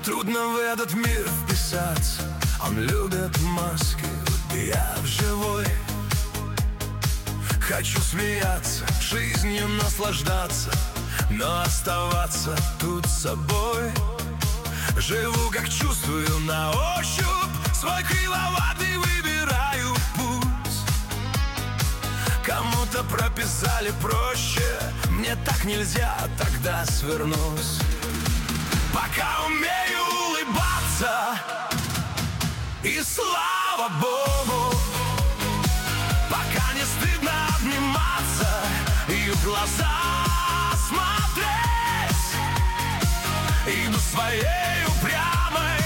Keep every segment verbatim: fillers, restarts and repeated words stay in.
трудно в этот мир вписаться. Он любит маски, вот я в живой. Хочу смеяться, жизнью наслаждаться, но оставаться тут собой. Живу, как чувствую, на ощупь, свой кривоватый выбираю путь. Кому-то прописали проще, мне так нельзя, тогда свернусь. Пока умею улыбаться, и слава Богу, пока не стыдно обниматься и в глаза смотреть. Иду своей упрямой,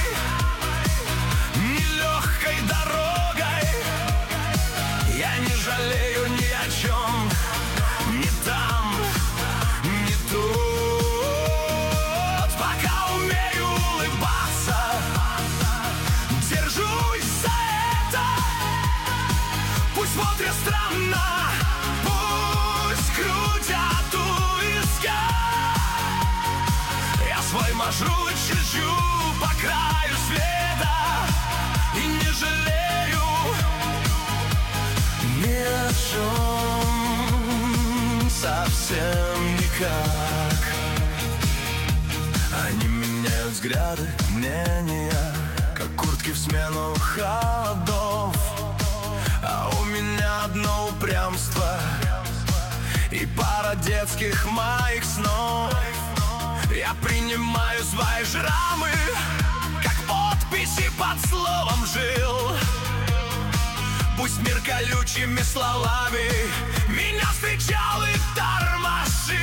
нелегкой дорогой. Я не жалею ни о чем, ни там, ни тут. Пока умею улыбаться, держусь за это. Пусть смотрят странно, пусть крутят у виска. Я свой маршрут чищу по краю света и не жалею ни о чем, совсем никак. Они меняют взгляды, мнения, как куртки в смену холодов. А у меня одно упрямство и пара детских моих снов. Я принимаю свои шрамы, как подписи под словом жил. Пусть мир колючими словами меня встречал и тормошил.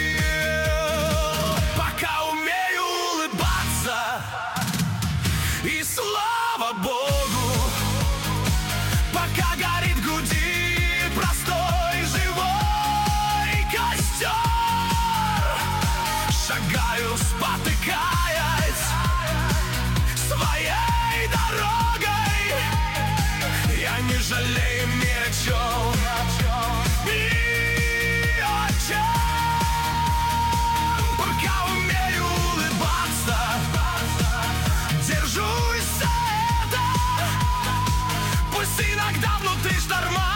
Пока умею улыбаться, и слава Богу, пока горит, гудит простой живой костер. Шагаю, спотыкаясь своей дорогой. Я не жалею ни о чем, ни о чем. Пока умею улыбаться, держусь за это. Пусть иногда внутри шторма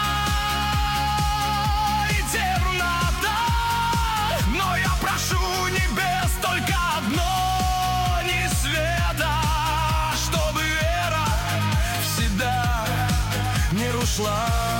и темнота, но я прошу небес только одно, ни света, чтобы вера всегда не ушла.